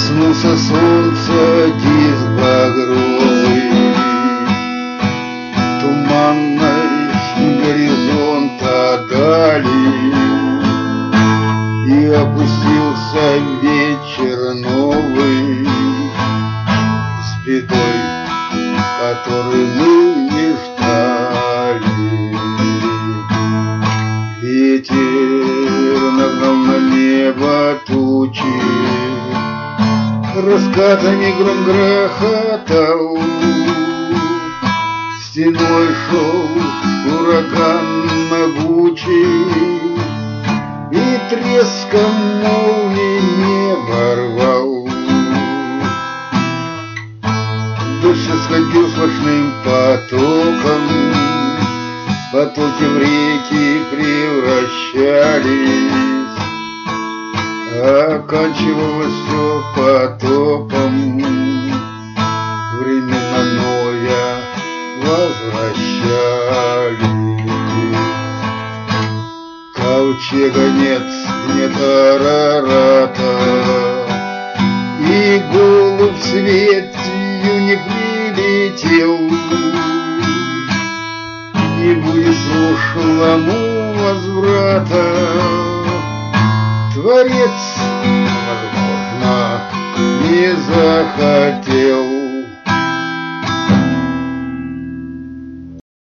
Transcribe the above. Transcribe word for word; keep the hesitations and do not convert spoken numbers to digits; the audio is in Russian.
Коснулся солнца диск багровый туманность горизонта дали, и опустился вечер новый с бедой, который мы не ждали. Ветер нагнал на небо тучи, раскатами гром грохотал, стеной шел ураган могучий, и треском молнии небо рвал. Дождь сходил сплошным потоком, потоки в реки превращались, оканчивалось все потопом, времена Ноя возвращались. Ковчега нет, нет Арарата, и голубь светью не прилетел, не будет прошлому возврата. Творец, возможно, не захотел.